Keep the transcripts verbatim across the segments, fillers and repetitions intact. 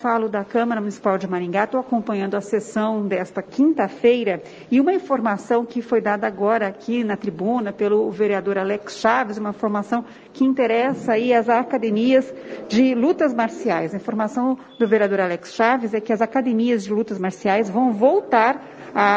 falo da Câmara Municipal de Maringá, estou acompanhando a sessão desta quinta-feira e uma informação que foi dada agora aqui na tribuna pelo vereador Alex Chaves, uma informação que interessa aí as academias de lutas marciais. A informação do vereador Alex Chaves é que as academias de lutas marciais vão voltar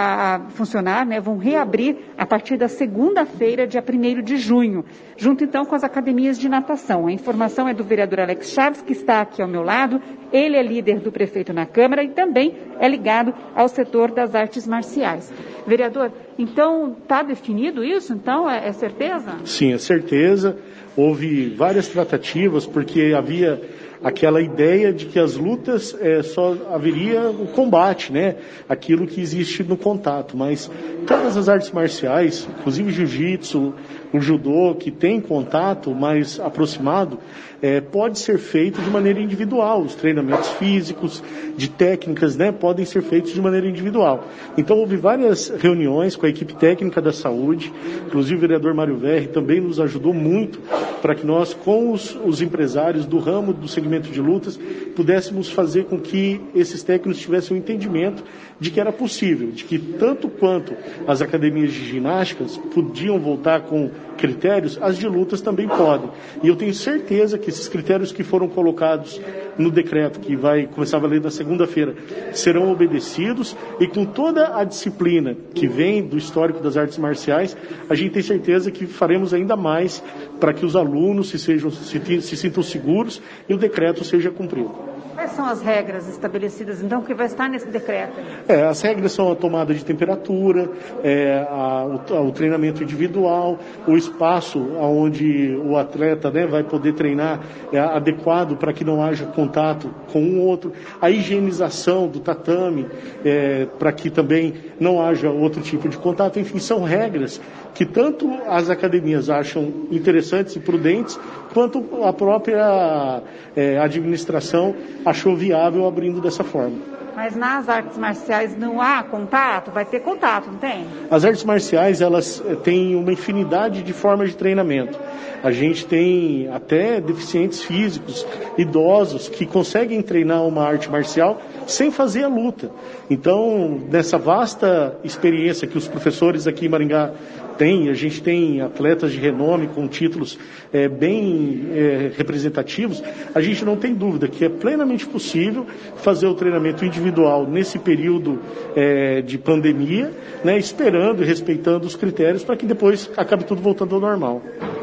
a funcionar, né, vão reabrir a partir da segunda-feira, dia primeiro de junho, junto então com as academias de natação. A informação é do vereador Alex Chaves, que está aqui ao meu lado. Ele é líder do prefeito na Câmara e também é ligado ao setor das artes marciais. Vereador, então está definido isso? Então é, é certeza? Sim, é certeza. Houve várias tratativas porque havia aquela ideia de que as lutas é, só haveria o combate, né? Aquilo que existe no contato, mas todas as artes marciais, inclusive jiu-jitsu, o judô, que tem contato mais aproximado, é, pode ser feito de maneira individual. Os treinamentos físicos, de técnicas, né, podem ser feitos de maneira individual. Então houve várias reuniões com a equipe técnica da saúde, inclusive o vereador Mário Verri também nos ajudou muito para que nós, com os, os empresários do ramo do segmento de lutas, pudéssemos fazer com que esses técnicos tivessem um entendimento de que era possível, de que tanto quanto as academias de ginásticas podiam voltar com critérios, as de lutas também podem. E eu tenho certeza que esses critérios que foram colocados no decreto, que vai começar a valer na segunda-feira, serão obedecidos, e com toda a disciplina que vem do histórico das artes marciais, a gente tem certeza que faremos ainda mais para que os alunos se, sejam, se, se sintam seguros e o decreto seja cumprido. Quais são as regras estabelecidas, então, que vai estar nesse decreto? É, as regras são a tomada de temperatura, é, a, o, o treinamento individual, o espaço onde o atleta, né, vai poder treinar é, adequado para que não haja contato com um outro, a higienização do tatame, é, para que também não haja outro tipo de contato. Enfim, são regras que tanto as academias acham interessantes e prudentes, quanto a própria é, administração achou viável abrindo dessa forma. Mas nas artes marciais não há contato? Vai ter contato, não tem? As artes marciais, elas têm uma infinidade de formas de treinamento. A gente tem até deficientes físicos, idosos, que conseguem treinar uma arte marcial sem fazer a luta. Então, nessa vasta experiência que os professores aqui em Maringá têm, a gente tem atletas de renome com títulos é, bem é, representativos, a gente não tem dúvida que é plenamente possível fazer o treinamento individual nesse período é, de pandemia, né, esperando e respeitando os critérios para que depois acabe tudo voltando ao normal.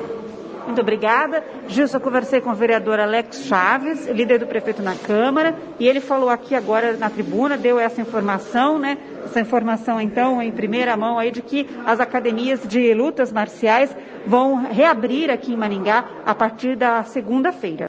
Muito obrigada. Gilson, eu conversei com o vereador Alex Chaves, líder do prefeito na Câmara, e ele falou aqui agora na tribuna, deu essa informação, né? Essa informação, então, em primeira mão aí de que as academias de lutas marciais vão reabrir aqui em Maringá a partir da segunda-feira.